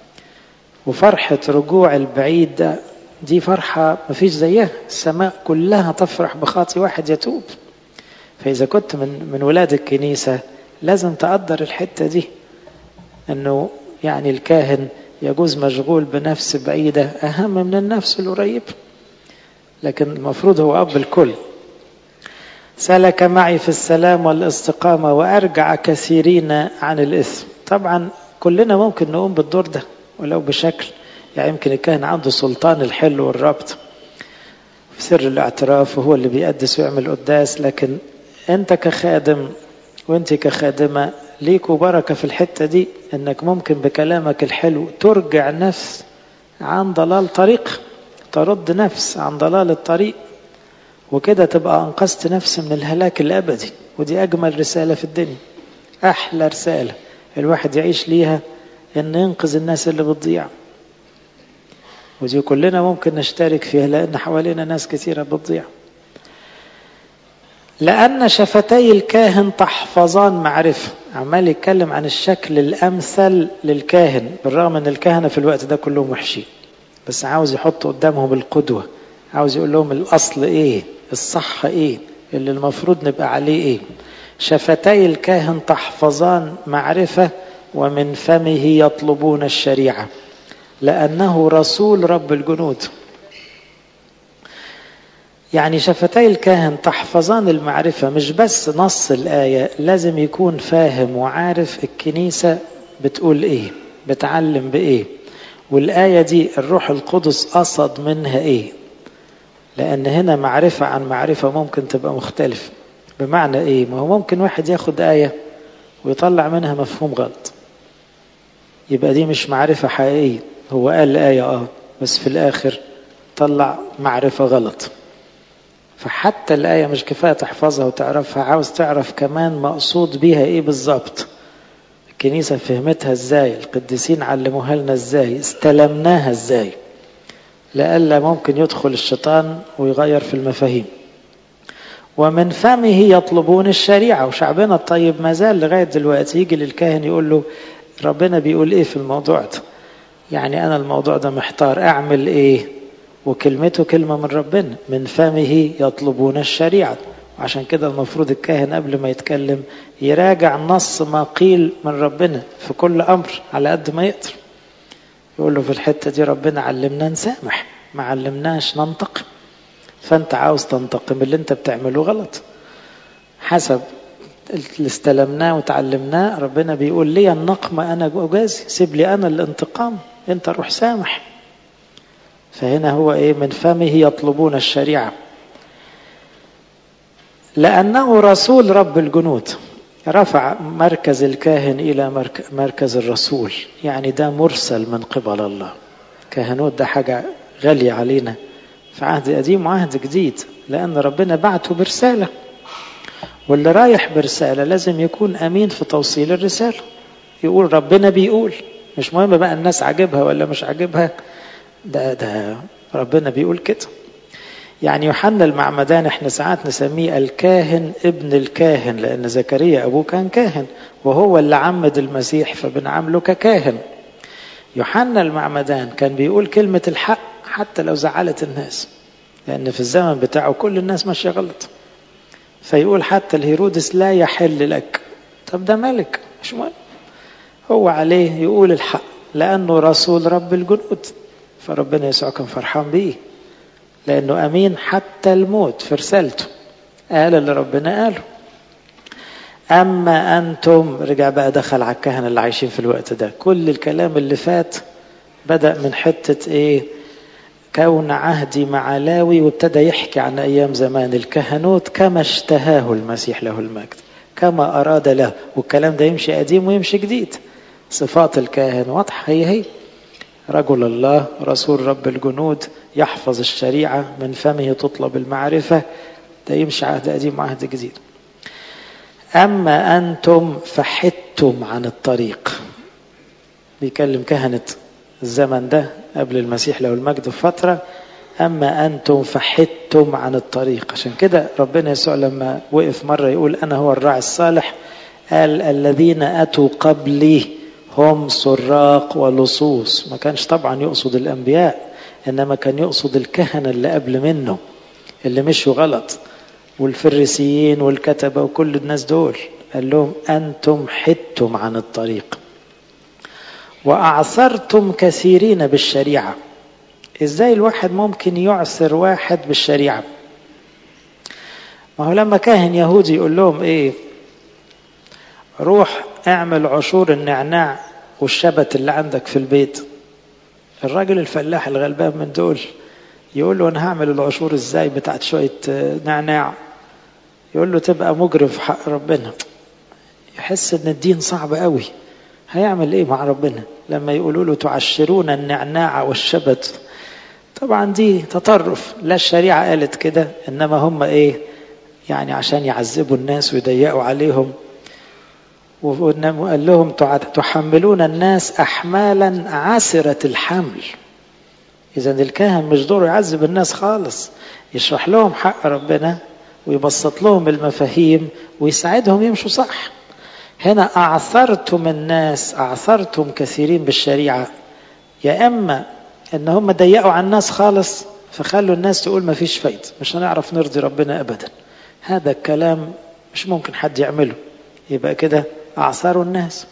A: وفرحة رجوع البعيد ده دي فرحة مفيش زيها، السماء كلها تفرح بخاطي واحد يتوب. فإذا كنت من من ولاد الكنيسة لازم تقدر الحتة دي، أنه يعني الكاهن يجوز مشغول بنفس بعيدة أهم من النفس القريب، لكن المفروض هو أب الكل. سلك معي في السلام والاستقامة وأرجع كثيرين عن الإثم. طبعا كلنا ممكن نقوم بالدور ده ولو بشكل، يعني يمكن الكاهن عنده سلطان الحل والربط في سر الاعتراف وهو اللي بيقدس ويعمل قداس، لكن أنت كخادم وأنت كخادمة ليكوا بركة في الحتة دي، أنك ممكن بكلامك الحلو ترجع نفس عن ضلال طريق، ترد نفس عن ضلال الطريق، وكده تبقى أنقذت نفس من الهلاك الأبدي. ودي أجمل رسالة في الدنيا، أحلى رسالة الواحد يعيش ليها، أن ينقذ الناس اللي بتضيع. ودي كلنا ممكن نشترك فيها، لأن حوالينا ناس كثيرة بتضيع. لأن شفتي الكاهن تحفظان معرفة. عمال يتكلم عن الشكل الأمثل للكاهن، بالرغم أن الكهنة في الوقت ده كلهم وحشين، بس عاوز يحط قدامهم القدوة، عاوز يقول لهم الأصل إيه، الصح إيه، اللي المفروض نبقى عليه إيه. شفتي الكاهن تحفظان معرفة ومن فمه يطلبون الشريعة لأنه رسول رب الجنود. يعني شفتي الكاهن تحفظان المعرفة، مش بس نص الآية، لازم يكون فاهم وعارف الكنيسة بتقول إيه، بتعلم بإيه، والآية دي الروح القدس قصد منها إيه. لأن هنا معرفة عن معرفة ممكن تبقى مختلف. بمعنى إيه؟ ما هو ممكن واحد ياخد آية ويطلع منها مفهوم غلط، يبقى دي مش معرفة حقيقية. هو قال آية آه بس في الآخر طلع معرفة غلط. فحتى الآية مش كفاية تحفظها وتعرفها، عاوز تعرف كمان مقصود بيها إيه بالظبط، الكنيسة فهمتها إزاي، القديسين علموها لنا إزاي، استلمناها إزاي، لألا ممكن يدخل الشيطان ويغير في المفاهيم. ومن فمه يطلبون الشريعة. وشعبنا الطيب ما زال لغاية دلوقتي يجي للكاهن يقول له ربنا بيقول إيه في الموضوع ده، يعني أنا الموضوع ده محتار أعمل إيه، وكلمته كلمة من ربنا. من فمه يطلبون الشريعة. وعشان كده المفروض الكاهن قبل ما يتكلم يراجع نص ما قيل من ربنا في كل أمر على قد ما يقدر. يقول له في الحتة دي ربنا علمنا نسامح، ما علمناش ننتقم، فأنت عاوز تنتقم اللي أنت بتعمله غلط حسب اللي استلمناه وتعلمناه. ربنا بيقول لي النقمة أنا أجازي، سيب لي أنا الانتقام، أنت روح سامح. فهنا هو إيه؟ من فمه يطلبون الشريعة لأنه رسول رب الجنود. رفع مركز الكاهن إلى مركز الرسول، يعني ده مرسل من قبل الله. كهنوت ده حاجة غالية علينا في عهد قديم وعهد جديد، لأن ربنا بعته برسالة. واللي رايح برسالة لازم يكون أمين في توصيل الرسالة، يقول ربنا بيقول، مش مهم بقى الناس عجبها ولا مش عجبها، ده ده ربنا بيقول كده. يعني يوحنا المعمدان احنا ساعات نسميه الكاهن ابن الكاهن، لأن زكريا أبوه كان كاهن وهو اللي عمد المسيح فبنعامله ككاهن. يوحنا المعمدان كان بيقول كلمة الحق حتى لو زعلت الناس، لأن في الزمن بتاعه كل الناس ماشية غلط، فيقول حتى الهيرودس لا يحل لك. طب ده ملك مش مهم، هو عليه يقول الحق لأنه رسول رب الجنود، فربنا يسوع كان فرحان بيه لأنه أمين حتى الموت في رسالته، قال اللي ربنا قاله. أما أنتم، رجع بقى دخل على الكهنة اللي عايشين في الوقت ده. كل الكلام اللي فات بدأ من حتة إيه؟ كون عهدي مع لاوي، وابتدى يحكي عن أيام زمان الكهنوت كما اشتهاه المسيح له المجد، كما أراد له. والكلام ده يمشي قديم ويمشي جديد. صفات الكاهن واضحة، هي هي رجل الله رسول رب الجنود يحفظ الشريعة من فمه تطلب المعرفة، ده يمشي عهد قديم وعهد جديد. أما أنتم فحدتم عن الطريق، بيكلم كهنة الزمن ده قبل المسيح له المجد بفترة. أما أنتم فحدتم عن الطريق، عشان كده ربنا يسوع لما وقف مرة يقول أنا هو الراعي الصالح، قال الذين أتوا قبلي هم سراق ولصوص. ما كانش طبعا يقصد الأنبياء، إنما كان يقصد الكهنة اللي قبل منه اللي مشوا غلط، والفريسيين والكتبة وكل الناس دول. قال لهم أنتم حدتم عن الطريق وأعثرتم كثيرين بالشريعة. إزاي الواحد ممكن يعثر واحد بالشريعة؟ ما هو لما كاهن يهودي يقول لهم إيه، روح اعمل عشور النعناع والشبت اللي عندك في البيت، الراجل الفلاح الغلبان من دول يقول له أنا هعمل العشور إزاي بتاعت شوية نعناع؟ يقول له تبقى مجرم في حق ربنا. يحس ان الدين صعب قوي، هيعمل ايه مع ربنا لما يقولوا له تعشرون النعناع والشبت؟ طبعا دي تطرف، لا الشريعة قالت كده، انما هم ايه يعني عشان يعذبوا الناس ويضيقوا عليهم. وقال لهم تحملون الناس احمالا عسرة الحمل. اذا الكاهن مش دوره يعذب الناس خالص، يشرح لهم حق ربنا ويبسط لهم المفاهيم ويساعدهم يمشوا صح. هنا أعثرتم الناس، أعثرتم كثيرين بالشريعة، يا إما إن هم ضيقوا على الناس خالص فخلوا الناس تقول ما فيش فايدة، مش هنعرف نرضي ربنا أبدا، هذا الكلام مش ممكن حد يعمله، يبقى كده أعثروا الناس.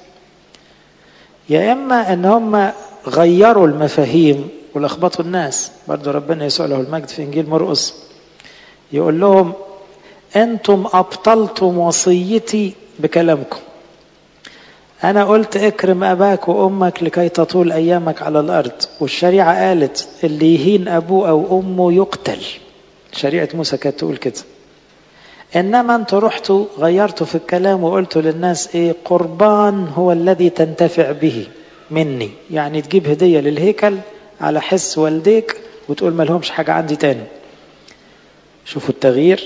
A: يا إما إن هم غيروا المفاهيم ولخبطوا الناس. برضو ربنا يسوع له المجد في إنجيل مرقس يقول لهم أنتم أبطلتم وصيتي بكلامكم. أنا قلت اكرم أباك وأمك لكي تطول أيامك على الأرض، والشريعة قالت اللي يهين أبوه أو أمه يقتل، شريعة موسى كانت تقول كده. إنما أنتوا رحتوا غيرتوا في الكلام وقلتوا للناس إيه، قربان هو الذي تنتفع به مني، يعني تجيب هدية للهيكل على حس والديك وتقول ما لهمش حاجة عندي تاني. شوفوا التغيير.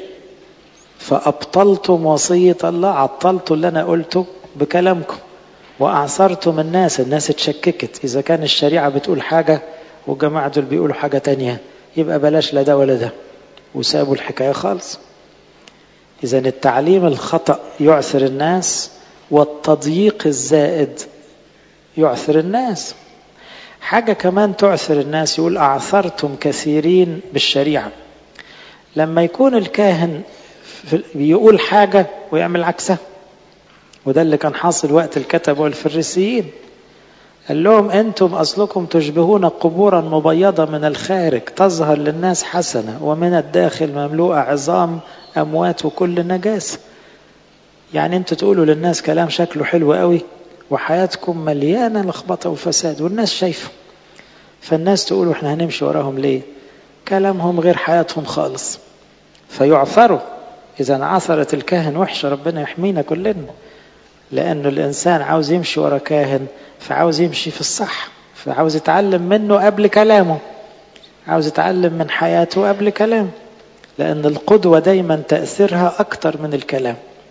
A: فأبطلتم وصية الله، عطلتوا اللي أنا قلته بكلامكم، وأعصرتم الناس، الناس اتشككت. إذا كان الشريعة بتقول حاجة والجماعة دول بيقولوا حاجة تانية، يبقى بلاش لا ده ولا ده، وسابوا الحكاية خالص. إذا التعليم الخطأ يعثر الناس، والتضييق الزائد يعثر الناس. حاجة كمان تعثر الناس، يقول أعثرتم كثيرين بالشريعة. لما يكون الكاهن بيقول حاجة ويعمل عكسها، وده اللي كان حاصل وقت الكتبة والفريسيين. قال لهم أنتم أصلكم تشبهون قبورا مبيضة من الخارج تظهر للناس حسنة ومن الداخل مملوءة عظام أموات وكل نجاسة. يعني أنتوا تقولوا للناس كلام شكله حلو قوي وحياتكم مليانة لخبطة وفساد والناس شايفه، فالناس تقولوا احنا هنمشي وراهم ليه؟ كلامهم غير حياتهم خالص، فيعثروا. إذا عثرت الكاهن وحشة، ربنا يحمينا كلنا، لأنه الإنسان عاوز يمشي ورا كاهن فعاوز يمشي في الصح، فعاوز يتعلم منه قبل كلامه، عاوز يتعلم من حياته قبل كلامه، لأن القدوة دايما تأثيرها أكتر من الكلام.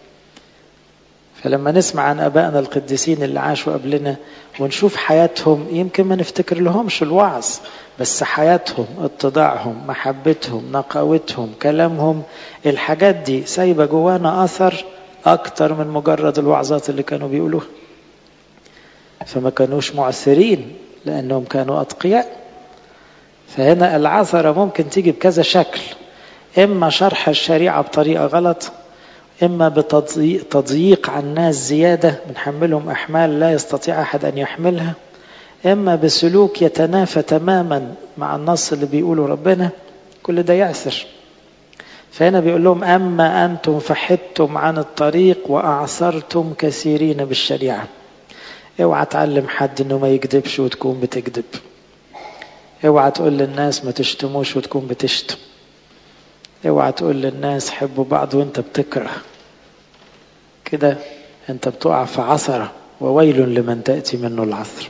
A: فلما نسمع عن أبائنا القديسين اللي عاشوا قبلنا ونشوف حياتهم يمكن ما نفتكر لهمش الوعظ، بس حياتهم، اتضاعهم، محبتهم، نقاوتهم، كلامهم، الحاجات دي سايبة جوانا أثر أكتر من مجرد الوعظات اللي كانوا بيقولوها. فما كانوش مؤثرين لأنهم كانوا أتقياء. فهنا العثرة ممكن تيجي بكذا شكل، إما شرح الشريعة بطريقة غلط، إما بتضييق عن الناس زيادة بنحملهم أحمال لا يستطيع أحد أن يحملها، إما بسلوك يتنافى تماما مع النص اللي بيقوله ربنا. كل ده يأثر. فهنا بيقول لهم أما أنتم فحدتم عن الطريق وأعثرتم كثيرين بالشريعة. اوعى تعلم حد انه ما يكذبش وتكون بتكذب. اوعى تقول للناس ما تشتموش وتكون بتشتم. اوعى تقول للناس حبوا بعض وانت بتكره. كده انت بتقع في عثرة، وويل لمن تأتي منه العثر.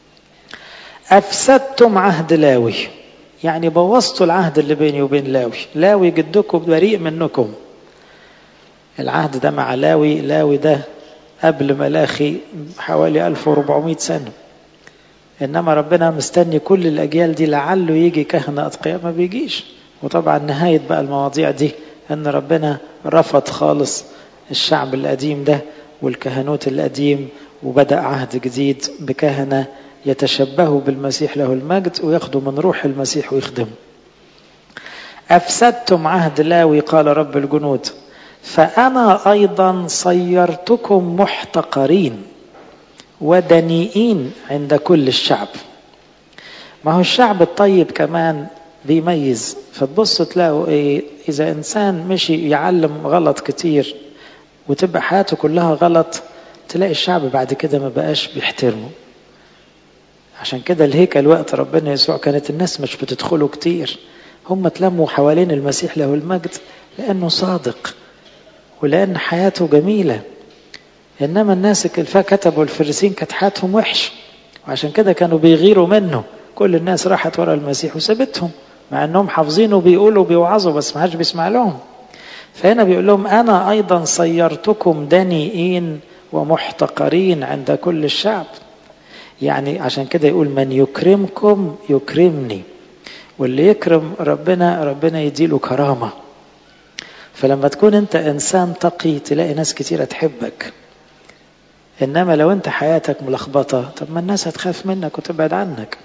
A: أفسدتم عهد لاوي، يعني بوظتوا العهد اللي بيني وبين لاوي. لاوي جدكم بريء منكم. العهد ده مع لاوي، لاوي ده قبل ملاخي حوالي ألف وأربعمائة سنة. إنما ربنا مستني كل الأجيال دي لعله يجي كهنة أتقياء، ما بيجيش. وطبعا نهاية بقى المواضيع دي أن ربنا رفض خالص الشعب القديم ده والكهنوت القديم، وبدأ عهد جديد بكهنة يتشبهوا بالمسيح له المجد وياخدوا من روح المسيح ويخدموا. أفسدتم عهد لاوي قال رب الجنود، فأنا أيضا صيرتكم محتقرين ودنيئين عند كل الشعب. ما هو الشعب الطيب كمان بيميز. فتبصوا تلاقوا إيه، إذا إنسان مشي يعلم غلط كتير وتبقى حياته كلها غلط، تلاقي الشعب بعد كده ما بقاش بيحترمه. عشان كده الهيكل وقت ربنا يسوع كانت الناس مش بتدخله كتير، هم تلموا حوالين المسيح له المجد لأنه صادق ولأن حياته جميلة. إنما الناس الكتبوا الفريسين كانت حياتهم وحش، وعشان كده كانوا بيغيروا منه. كل الناس راحت ورا المسيح وسابتهم، مع أنهم حافظينه وبيقولوا بيوعظوا بس ما حدش بيسمع لهم. فهنا بيقول لهم أنا أيضا صيرتكم دنيئين ومحتقرين عند كل الشعب. يعني عشان كده يقول من يكرمكم يكرمني، واللي يكرم ربنا ربنا يديله كرامة. فلما تكون انت انسان تقي تلاقي ناس كتيرة تحبك. انما لو انت حياتك ملخبطة، طب ما الناس هتخاف منك وتبعد عنك.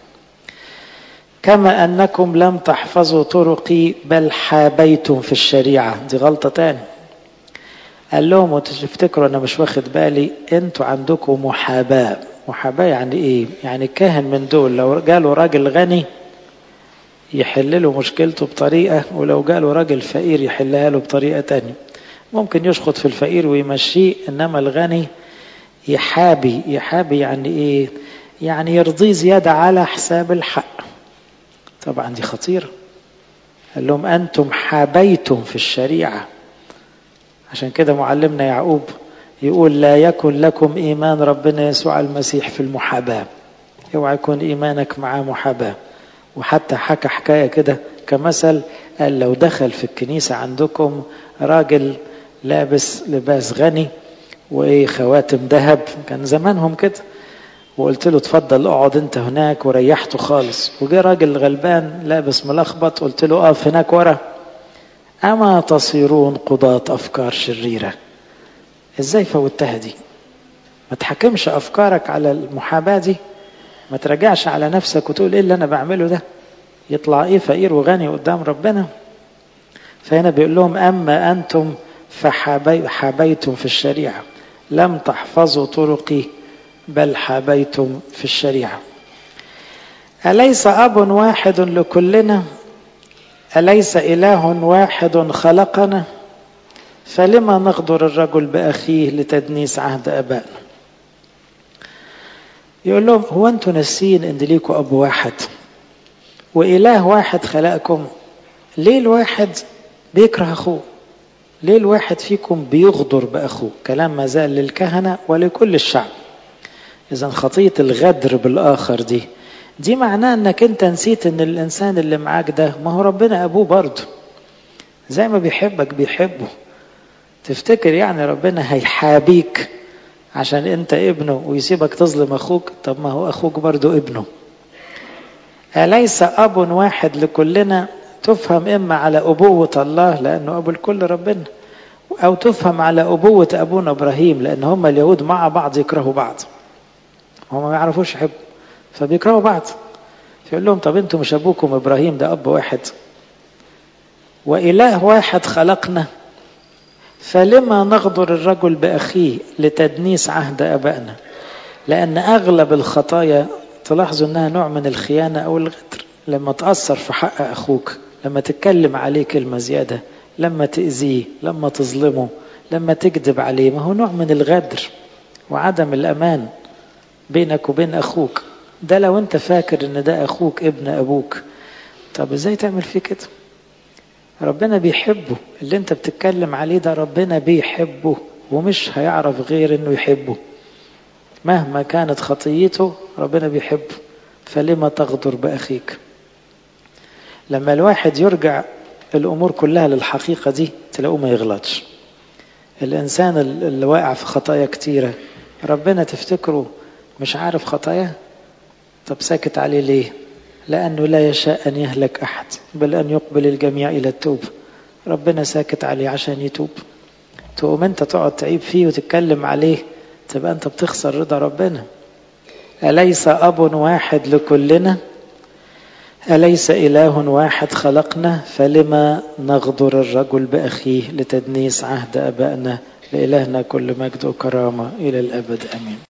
A: كما انكم لم تحفظوا طرقي بل حابيتم في الشريعة. دي غلطة تاني. قال لهم وتفتكروا انا مش واخد بالي، انتوا عندكم محاباة. محاباة يعني ايه؟ يعني كاهن من دول لو جاله راجل غني يحل له مشكلته بطريقة، ولو جاله راجل فقير يحلها له بطريقة تانية. ممكن يشخط في الفقير ويمشيه، انما الغني يحابي. يحابي يعني ايه؟ يعني يرضيه زيادة على حساب الحق. طبعا دي خطيرة. قال لهم أنتم حابيتم في الشريعة. عشان كده معلمنا يعقوب يقول لا يكن لكم إيمان ربنا يسوع المسيح في المحاباة. اوعى يكون إيمانك معاه محاباة. وحتى حكى حكاية كده كمثل، قال لو دخل في الكنيسة عندكم راجل لابس لباس غني وايه خواتم ذهب، كان زمانهم كده، وقلت له اتفضل اقعد انت هناك وريحته خالص، وجه راجل غلبان لابس ملخبط قلت له اقف هناك ورا، اما تصيرون قضاة افكار شريرة. ازاي فوتها دي؟ ما تحكمش افكارك على المحاباة دي، ما ترجعش على نفسك وتقول ايه اللي انا بعمله ده، يطلع ايه فقير وغني قدام ربنا. فهنا بيقول لهم اما انتم فحابيتم في الشريعة لم تحفظوا طرقي بل حابيتم في الشريعة. أليس أب واحد لكلنا؟ أليس إله واحد خلقنا؟ فلما نغدر الرجل بأخيه لتدنيس عهد أبائنا. يقول لهم هو أنتم ناسين إن ليكوا أب واحد وإله واحد خلقكم؟ ليه الواحد بيكره أخوه؟ ليه الواحد فيكم بيغدر بأخوه؟ كلام ما زال للكهنة ولكل الشعب. إذن خطية الغدر بالآخر دي دي معناه أنك أنت نسيت أن الإنسان اللي معاك ده ما هو ربنا أبوه برضه، زي ما بيحبك بيحبه. تفتكر يعني ربنا هيحابيك عشان انت ابنه ويسيبك تظلم اخوك؟ طب ما هو اخوك برضو ابنه. أليس أب واحد لكلنا؟ تفهم إما على أبوة الله لأنه أبو الكل ربنا، أو تفهم على أبوة أبونا إبراهيم لأن هم اليهود مع بعض يكرهوا بعض، هم ما يعرفوش يحبوا فبيكرهوا بعض. فيقول لهم طب انتم مش أبوكم إبراهيم ده أب واحد وإله واحد خلقنا، فلما نغدر الرجل بأخيه لتدنيس عهد أبائنا؟ لأن أغلب الخطايا تلاحظوا أنها نوع من الخيانة أو الغدر. لما تأثر في حق أخوك، لما تتكلم عليه كلمة زيادة، لما تأذيه، لما تظلمه، لما تكذب عليه، ما هو نوع من الغدر وعدم الأمان بينك وبين أخوك. ده لو أنت فاكر أن ده أخوك ابن أبوك، طب إزاي تعمل فيه كده؟ ربنا بيحبه، اللي أنت بتتكلم عليه ده ربنا بيحبه ومش هيعرف غير أنه يحبه مهما كانت خطيته، ربنا بيحبه. فلما تغدر بأخيك؟ لما الواحد يرجع الأمور كلها للحقيقة دي تلاقوه ما يغلطش. الإنسان اللي واقع في خطايا كتيرة ربنا تفتكره مش عارف خطاياه؟ طب ساكت عليه ليه؟ لأنه لا يشاء أن يهلك أحد بل أن يقبل الجميع إلى التوبة. ربنا ساكت عليه عشان يتوب. تقوم أنت تقعد تعيب فيه وتتكلم عليه، تبقى أنت بتخسر رضا ربنا. أليس أب واحد لكلنا؟ أليس إله واحد خلقنا؟ فلما نغدر الرجل بأخيه لتدنيس عهد أبائنا؟ لإلهنا كل مجد وكرامة إلى الأبد، أمين.